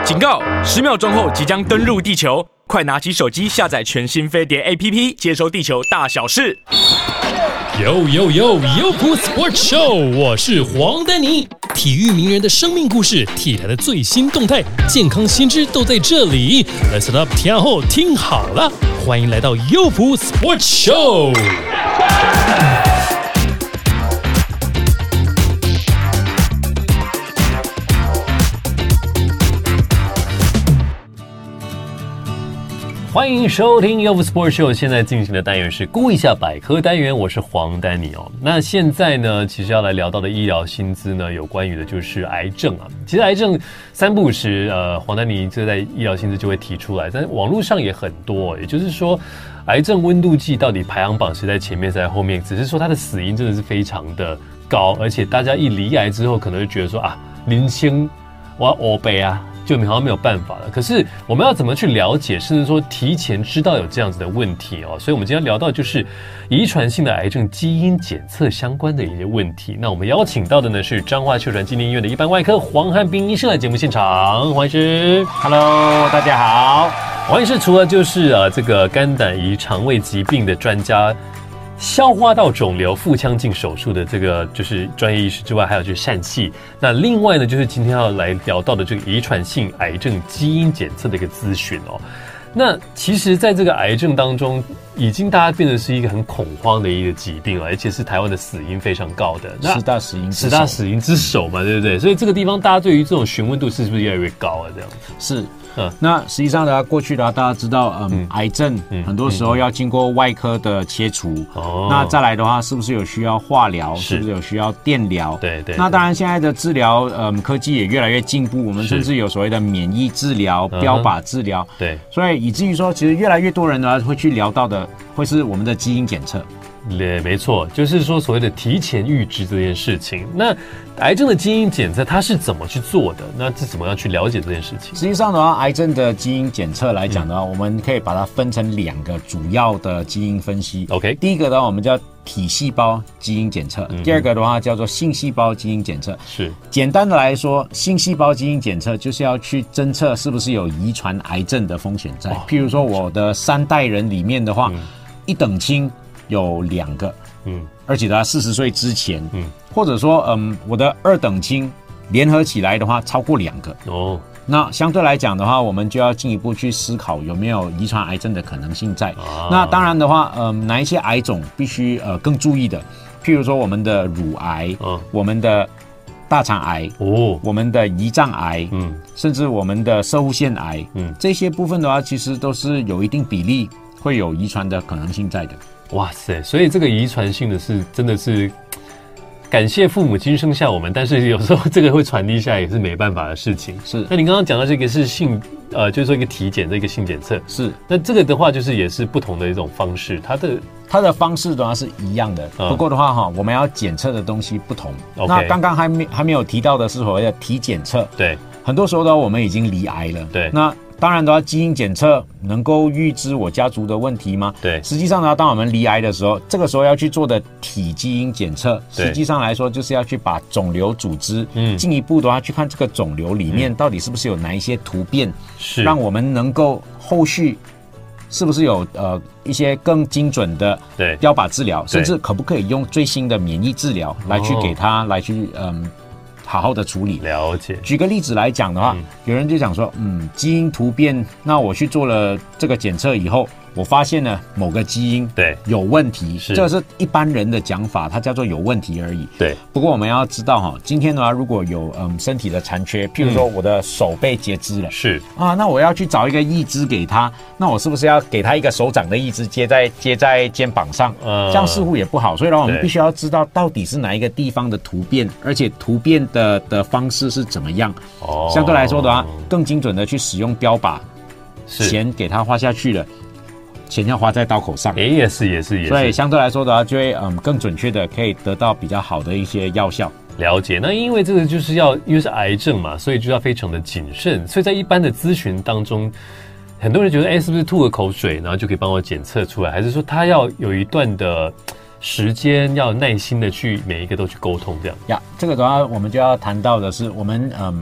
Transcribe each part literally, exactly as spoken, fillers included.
警告！十秒钟后即将登陆地球，快拿起手机下载全新飞碟 A P P， 接收地球大小事。 Yo yo yo yo Sports Show， 我是黄丹妮。体育名人的生命故事，体坛的最新动态，健康新知都在这里。Let's up， 听后听好了，欢迎来到优普 Sports Show。欢迎收听 Youth Sports Show， 现在进行的单元是估一下百科单元，我是黄丹妮哦。那现在呢，其实要来聊到的医疗薪资呢，有关于的就是癌症啊。其实癌症三不五时，呃，黄丹妮这在医疗薪资就会提出来，但是网络上也很多，也就是说，癌症温度计到底排行榜谁在前面，谁在后面？只是说它的死因真的是非常的高，而且大家一罹癌之后，可能就觉得说啊，零星我欧北啊。就好像没有办法了。可是我们要怎么去了解，甚至说提前知道有这样子的问题哦？所以我们今天聊到就是遗传性的癌症基因检测相关的一些问题。那我们邀请到的呢是彰化秀传纪念医院的一般外科黄汉斌医师来节目现场。黄医师 ，Hello， 大家好。 黄医师除了就是呃这个肝胆胰肠胃疾病的专家。消化道肿瘤腹腔镜手术的这个就是专业医师之外，还有就是疝气。那另外呢，就是今天要来聊到的这个遗传性癌症基因检测的一个咨询哦。那其实，在这个癌症当中，已经大家变得是一个很恐慌的一个疾病了，而且是台湾的死因非常高的十大死因十大死因之首嘛，对不对？所以这个地方大家对于这种询问度是不是越来越高啊？这样是。嗯、那实际上的话，过去的话，大家知道，嗯，嗯癌症、嗯、很多时候要经过外科的切除。哦、那再来的话，是不是有需要化疗？是, 是不是有需要电疗？ 对 对, 对。 那当然，现在的治疗，嗯，科技也越来越进步，我们甚至有所谓的免疫治疗、标靶治疗。 对。 所以以至于说，其实越来越多人呢会去聊到的，会是我们的基因检测。 也没错，就是说所谓的提前预知这件事情。那癌症的基因检测它是怎么去做的？那是怎么样去了解这件事情？ 实际上的话，癌症的基因检测来讲的话、嗯，我们可以把它分成两个主要的基因分析。 OK， 第一个的话，我们叫体细胞基因检测、嗯；第二个的话叫做性细胞基因检测。 是简单的来说，性细胞基因检测就是要去侦测是不是有遗传癌症的风险在。哦、譬如说，我的三代人里面的话，嗯、一等亲。有两个，嗯，而且他四十岁之前，嗯，或者说，嗯，我的二等亲联合起来的话，超过两个哦。那相对来讲的话，我们就要进一步去思考有没有遗传癌症的可能性在。啊、那当然的话，嗯，哪一些癌种必须呃更注意的？譬如说我们的乳癌，嗯，我们的大肠癌，哦，我们的胰脏癌，嗯，甚至我们的攝護腺癌，嗯，这些部分的话，其实都是有一定比例会有遗传的可能性在的。 哇塞！所以这个遗传性的是真的是感谢父母亲生下我们，但是有时候这个会传递下来也是没办法的事情。 是。 那你刚刚讲到这个是性呃，就是说一个体检，这个性检测是。 那这个的话，就是也是不同的一种方式，它的它的方式的话是一样的，嗯、不过的话哈，我们要检测的东西不同。Okay. 那刚刚还没还没有提到的是所谓的体检测。 对。 很多时候的话，我们已经罹癌了。 对。 那当然的话，基因检测能够预知我家族的问题吗？ 对， 实际上呢，当我们罹癌的时候，这个时候要去做的体基因检测，实际上来说就是要去把肿瘤组织，嗯，进一步的话去看这个肿瘤里面到底是不是有哪一些突变，是、嗯、让我们能够后续是不是有呃一些更精准的标靶治疗，甚至可不可以用最新的免疫治疗来去给他、哦、来去嗯。好好的处理。 了解。举个例子来讲的话、嗯、有人就讲说嗯，基因突变，那我去做了这个检测以后，我发现了某个基因对有问题，这个是一般人的讲法，它叫做有问题而已。 对。 不过我们要知道哈，今天的话如果有嗯身体的残缺，譬如说我的手被截肢了， 是、 嗯、啊，那我要去找一个义肢给他，那我是不是要给他一个手掌的义肢接在接在肩膀上？呃，这样似乎也不好，所以呢，我们必须要知道到底是哪一个地方的突变，而且突变的的方式是怎么样。哦。相对来说的话，更精准的去使用标靶，钱给他花下去了。钱要花在刀口上， 哎、欸，也是也是也是， 所以相对来说的话，就会嗯更准确的可以得到比较好的一些药效。 了解。那因为这个就是要因为是癌症嘛，所以就要非常的谨慎。所以在一般的咨询当中，很多人觉得，哎、欸，是不是吐个口水，然后就可以帮我检测出来？还是说他要有一段的时间，要耐心的去每一个都去沟通这样？ 呀，这个的话，我们就要谈到的是，我们嗯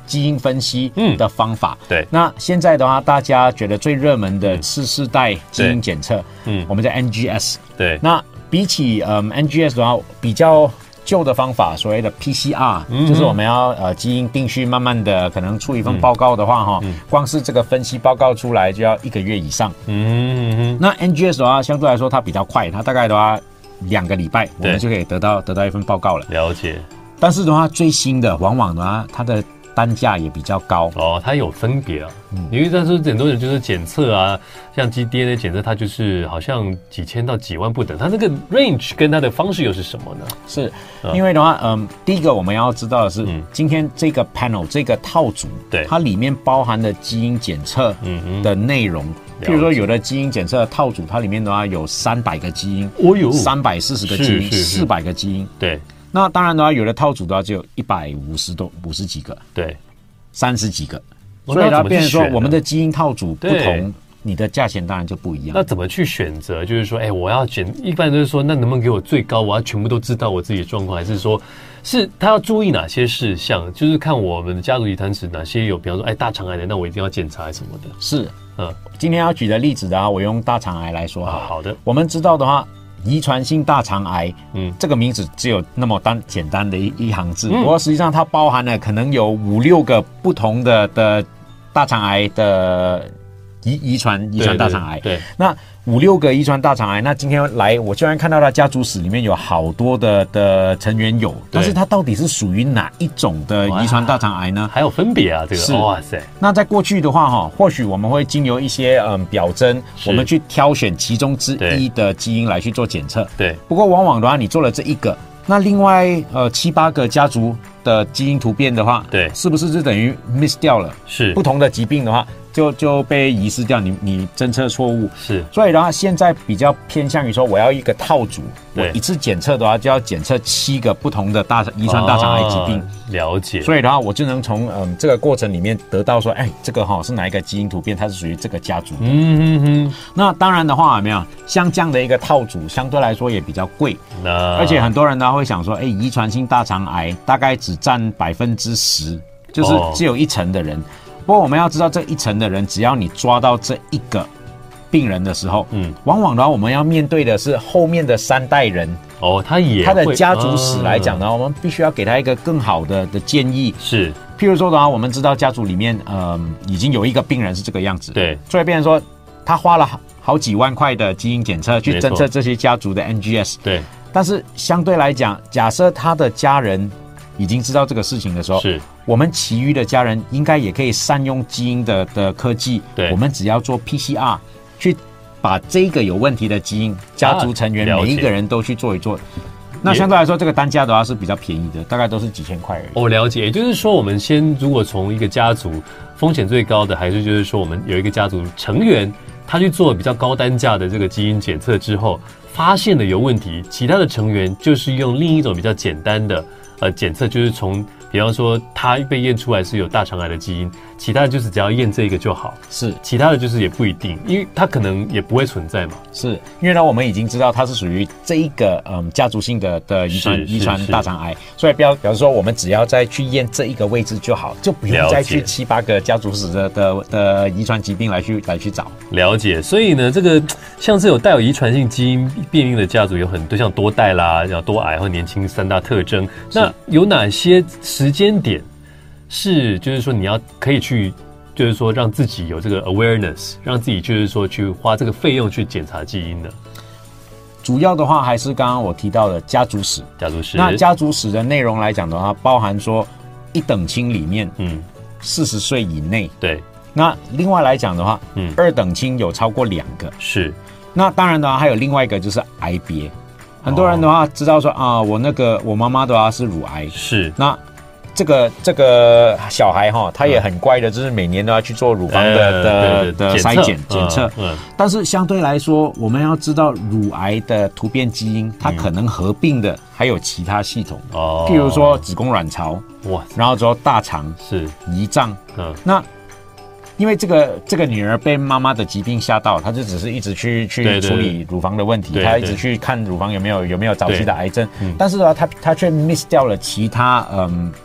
基因分析的方法。 嗯、对， 那现在的话，大家觉得最热门的次世代基因检测，嗯，我们叫 N G S。 对， 那比起嗯 N G S 的话，比较旧的方法，所谓的 P C R，、嗯、就是我们要呃基因定序，慢慢的可能出一份报告的话，哈、嗯，光是这个分析报告出来就要一个月以上。嗯嗯嗯。那 N G S 的话，相对来说它比较快，它大概的话两个礼拜，我们就可以得到得到一份报告了。 了解。 但是的话，最新的往往的话，它的单价也比较高哦，它有分别啊。嗯、因为但是很多人就是检测啊，像 D N A 检测，它就是好像几千到几万不等，它那个 range 跟它的方式又是什么呢？ 是、嗯、因为的话，嗯，第一个我们要知道的是，嗯、今天这个 panel 这个套组，对，它里面包含的基因检测的内容。嗯譬如说，有的基因检测的套组，它里面的话有三百个基因，哦哟，三百四十个基因，四百个基因， 对。 那当然的话，有的套组的话只有一百五十多、五十几个， 对， 三十几个，所以它变成说，我们的基因套组不同，你的价钱当然就不一样。 那怎么去选择？就是说，哎、欸，我要选，一般都是说，那能不能给我最高？我要全部都知道我自己的状况，还是说，是他要注意哪些事项？就是看我们的家族遗传史哪些有，比方说，哎、欸，大肠癌的，那我一定要检查什么的。 是，嗯，今天要举的例子的话，我用大肠癌来说好。 好的， 我们知道的话。遗传性大肠癌，嗯，这个名字只有那么单简单的一一行字，不过实际上它包含了可能有五六个不同的的大肠癌的遗遗传遗传大肠癌， 对，对那五六个遗传大肠癌，那今天来我居然看到他家族史里面有好多的的成员有，但是它到底是属于哪一种的遗传大肠癌呢？ 还有分别啊，这个是哇塞。 那在过去的话哈，或许我们会经由一些嗯表征，我们去挑选其中之一的基因来去做检测。 对。 不过往往的话，你做了这一个，那另外呃七八个家族的基因突变的话， 对， 是不是就等于 miss 掉了？ 是。 不同的疾病的话。就就被遗失掉，你你侦测错误是， 所以的话，现在比较偏向于说，我要一个套组，我一次检测的话，就要检测七个不同的大遗传大肠癌疾病。 哦、了解。 所以的话，我就能从嗯这个过程里面得到说，哎，这个哈、哦、是哪一个基因突变，它是属于这个家族的。嗯哼哼。那当然的话，有没有像这样的一个套组，相对来说也比较贵。那而且很多人呢会想说，哎，遗传性大肠癌大概只占百分之十，就是只有一成的人。哦不过我们要知道，这一层的人，只要你抓到这一个病人的时候，嗯，往往的话，我们要面对的是后面的三代人。 哦，他也他的家族史来讲呢，啊、我们必须要给他一个更好的的建议。 是， 譬如说的话，我们知道家族里面，呃，已经有一个病人是这个样子， 对， 所以变成说，他花了好好几万块的基因检测去侦测这些家族的 N G S， 对。 但是相对来讲，假设他的家人已经知道这个事情的时候， 是。 我们其余的家人应该也可以善用基因的的科技， 对， 我们只要做 P C R， 去把这个有问题的基因家族成员每一个人都去做一做。那相对来说，这个单价的话是比较便宜的，大概都是几千块而已。 我了解，也就是说，我们先如果从一个家族风险最高的，还是就是说我们有一个家族成员，他去做比较高单价的这个基因检测之后，发现了有问题，其他的成员就是用另一种比较简单的呃检测，就是从。比方说，他被验出来是有大肠癌的基因，其他的就是只要验这个就好， 是其他的就是也不一定，因为他可能也不会存在嘛。 是因为呢，我们已经知道它是属于这一个嗯家族性的的遗传遗传大肠癌，所以表表示说我们只要再去验这一个位置就好，就不用再去七八个家族史的的的遗传疾病来去来去找。 了解，所以呢，这个像是有带有遗传性基因变异的家族有很多，像多代啦、像多癌和年轻三大特征。那有哪些时间点是就是说你要可以去？就是说，让自己有这个 awareness， 让自己就是说去花这个费用去检查基因的。 主要的话还是刚刚我提到的家族史。 家族史。 那家族史的内容来讲的话，包含说一等亲里面，嗯，四十岁以内。 对。 那另外来讲的话，嗯，二等亲有超过两个。 是。 那当然的话，还有另外一个就是癌别。很多人的话知道说啊，我那个我妈妈的话是乳癌。 是。 那这个这个小孩哈，他也很乖的，就是每年都要去做乳房的的的筛检检测。嗯，但是相对来说，我们要知道乳癌的突变基因，它可能合并的还有其他系统，哦，譬如说子宫卵巢，哇，然后之后大肠是胰脏，嗯，那因为这个这个女儿被妈妈的疾病吓到，她就只是一直去去处理乳房的问题，她一直去看乳房有没有有没有早期的癌症，但是呢，她她却 miss 掉了其他嗯。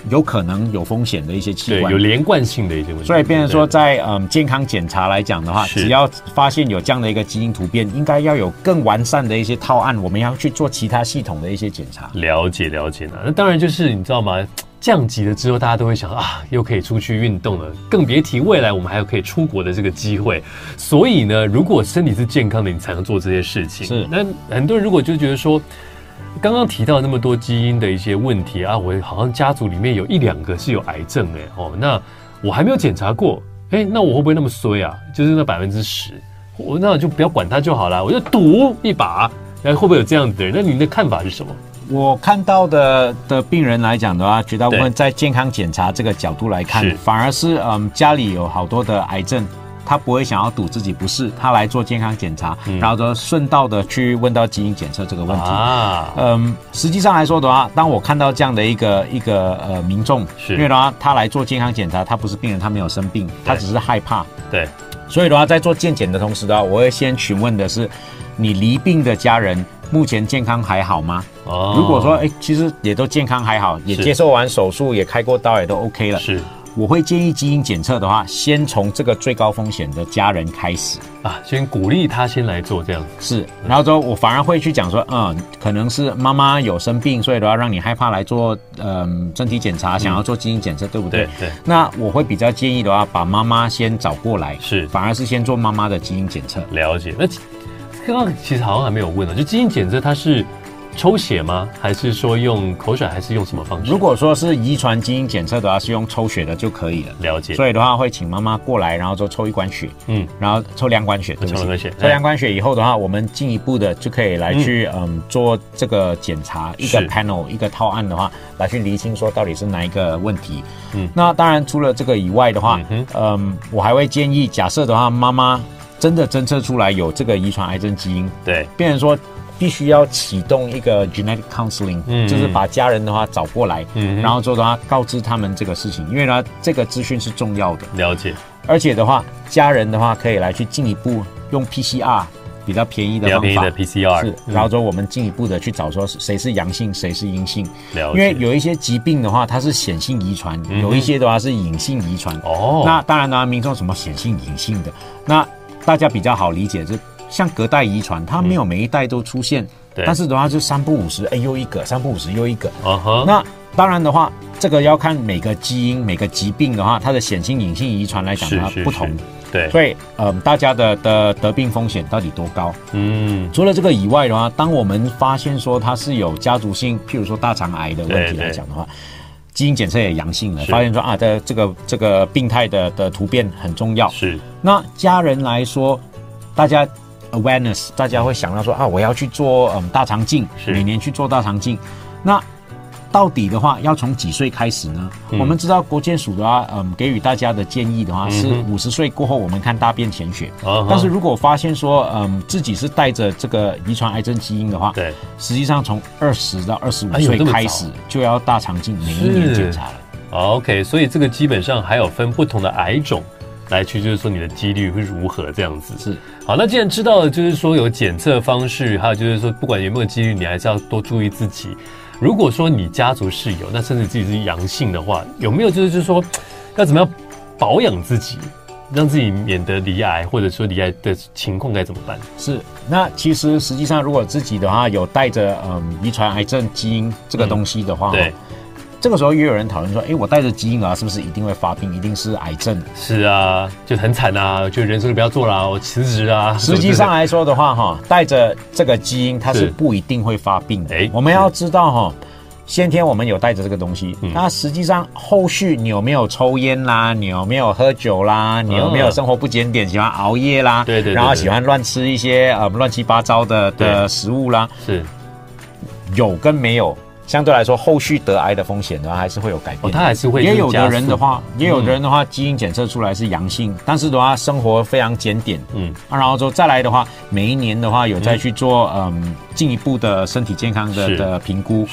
有可能有风险的一些器对， 官， 有连贯性的一些问题。 所以变成说在嗯健康检查来讲的话，只要发现有这样的一个基因突变，应该要有更完善的一些套案，我们要去做其他系统的一些检查。 了解了解呢，那当然就是你知道吗？降级了之后，大家都会想啊，又可以出去运动了，更别提未来我们还有可以出国的这个机会。所以呢，如果身体是健康的，你才能做这些事情。 是， 那很多人如果就觉得说，刚刚提到那么多基因的一些问题啊，我好像家族里面有一两个是有癌症哎、欸、哦，那我还没有检查过，哎、欸，那我会不会那么衰啊？就是那百分之十，我那我就不要管它就好了，我就赌一把，那会不会有这样子的人？那您的看法是什么？ 我看到的的病人来讲的话，绝大部分在健康检查这个角度来看，反而是嗯家里有好多的癌症，他不会想要赌自己不是，他来做健康检查，嗯、然后就顺道的去问到基因检测这个问题。啊，嗯，实际上来说的话，当我看到这样的一个一个呃民众，因为的话他来做健康检查，他不是病人，他没有生病，他只是害怕。 对， 所以的话，在做健检的同时的话，我会先询问的是，你离病的家人目前健康还好吗？哦，如果说哎、欸，其实也都健康还好，也接受完手术，也开过刀，也都 OK 了。是，我会建议基因检测的话，先从这个最高风险的家人开始啊，先鼓励他先来做这样子。 是，然后之后我反而会去讲说，嗯，可能是妈妈有生病，所以的话让你害怕来做嗯身体检查，想要做基因检测，对不对？对对。那我会比较建议的话，把妈妈先找过来，是，反而是先做妈妈的基因检测。 了解。那刚刚其实好像还没有问呢，就基因检测它是抽血吗？还是说用口水？还是用什么方式？ 如果说是遗传基因检测的话，是用抽血的就可以了。 了解。 所以的话，会请妈妈过来，然后就抽一管血，嗯，然后抽两管血，对不对？抽两管血。抽两管血以后的话，我们进一步的就可以来去 嗯, 嗯做这个检查，一个 panel 一个套案的话，来去厘清说到底是哪一个问题。嗯，那当然除了这个以外的话，嗯, 嗯，我还会建议，假设的话，妈妈真的侦测出来有这个遗传癌症基因，对，变成说必须要启动一个 genetic counseling，嗯，就是把家人的话找过来，嗯，然后之后的话告知他们这个事情，因为呢这个资讯是重要的， 了解。 而且的话，家人的话可以来去进一步用 P C R 比较便宜的方法， 比较便宜的 P C R 是，嗯、然后之后我们进一步的去找说谁是阳性，谁是阴性，了解。因为有一些疾病的话，它是显性遗传，嗯，有一些的话是隐性遗传。哦，那当然呢，民众什么显性、隐性的，那大家比较好理解，就像隔代遗传，它没有每一代都出现，嗯，但是的话就三不五十，哎又一个，三不五十又一个。Uh huh. 那当然的话，这个要看每个基因、每个疾病的话，它的显性、隐性遗传来讲它不同。对，所以呃，大家的的得病风险到底多高？嗯，除了这个以外的话，当我们发现说它是有家族性，譬如说大肠癌的问题来讲的话。基因检测也阳性了，发现说啊，这这个这个病态的的突变很重要。是，那家人来说，大家 awareness， 大家会想到说啊，我要去做嗯大肠镜，每年去做大肠镜。那到底的话，要从几岁开始呢？嗯，我们知道国健署的话，嗯，给予大家的建议的话是五十岁过后我们看大便潜血。嗯，但是如果发现说，嗯，自己是带着这个遗传癌症基因的话，对，实际上从二十到二十五岁开始就要大肠镜，每一年检查了。 OK， 所以这个基本上还有分不同的癌种来去，就是说你的几率会如何这样子。是，好，那既然知道了，就是说有检测方式，还有就是说不管有没有几率，你还是要多注意自己。如果说你家族是有，那甚至自己是阳性的话，有没有就是就是说要怎么样保养自己，让自己免得罹癌，或者说罹癌的情况该怎么办？ 是，那其实实际上如果自己的话有带着嗯遗传癌症基因这个东西的话，嗯，对。这个时候也有人讨论说，哎，我带着基因啊，是不是一定会发病，一定是癌症？ 是啊，就很惨啊，就人生就不要做啦，我辞职啊。 实际上来说的话，哈，带着这个基因，它是不一定会发病的。我们要知道哈，先天我们有带着这个东西，嗯，那实际上后续你有没有抽烟啦，你有没有喝酒啦，你有没有生活不检点，喜欢熬夜啦，对 对, 对, 对，然后喜欢乱吃一些呃乱七八糟的的食物啦，是有跟没有。相对来说，后续得癌的风险的话，还是会有改变。 哦，它还是会。 也有的人的话，也有的人的话，基因检测出来是阳性，嗯，但是的话，生活非常检点，嗯，啊，然后之后再来的话，每一年的话有再去做嗯进一步的身体健康的的评估。是。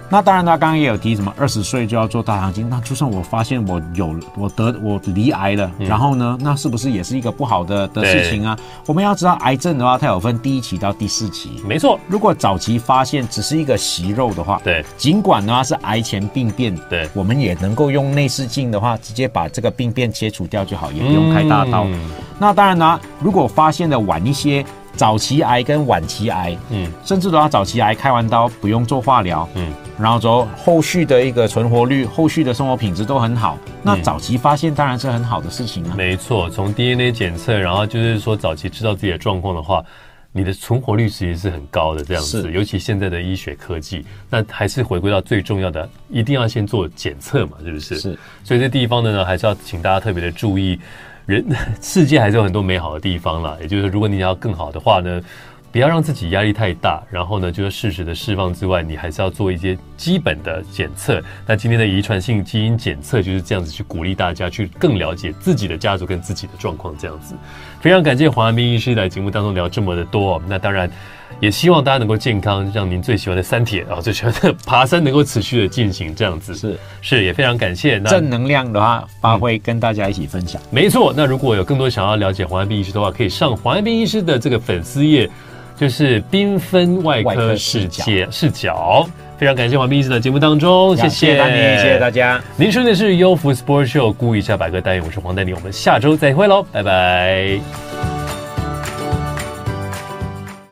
那当然，他刚刚也有提什么二十岁就要做大肠镜。那就算我发现我有我得我罹癌了，嗯、然后呢，那是不是也是一个不好的的事情啊？我们要知道，癌症的话，它有分第一期到第四期。 没错， 如果早期发现只是一个息肉的话， 对， 尽管的话是癌前病变， 对， 我们也能够用内视镜的话，直接把这个病变切除掉就好，也不用开大刀。嗯、那当然呢，如果发现的晚一些。早期癌跟晚期癌，嗯，甚至的话，早期癌开完刀不用做化疗，嗯，然后之后后续的一个存活率、后续的生活品质都很好。那早期发现当然是很好的事情啊。 没错，从 D N A 检测，然后就是说早期知道自己的状况的话，你的存活率其实是很高的，这样子。尤其现在的医学科技，那还是回归到最重要的，一定要先做检测嘛，是不是？ 是。 所以这地方呢，还是要请大家特别的注意。人世界还是有很多美好的地方啦，也就是如果你要更好的话呢，不要让自己压力太大，然后呢，就是适时的释放之外，你还是要做一些基本的检测。那今天的遗传性基因检测就是这样子去鼓励大家去更了解自己的家族跟自己的状况，这样子。非常感谢黄汉斌医师来节目当中聊这么的多，那当然也希望大家能够健康，让您最喜欢的三铁啊，最喜欢的爬山能够持续的进行，这样子是是也非常感谢。那正能量的话，发挥跟大家一起分享。 嗯、没错，那如果有更多想要了解黄汉斌医师的话，可以上黄汉斌医师的这个粉丝页，就是缤纷外科世界视角。非常感谢黄斌医师的节目当中，谢谢丹尼，谢谢大家。 您收听的是优福 Sport Show 顾一下百科单元，我是黄丹尼，我们下周再会喽，拜拜。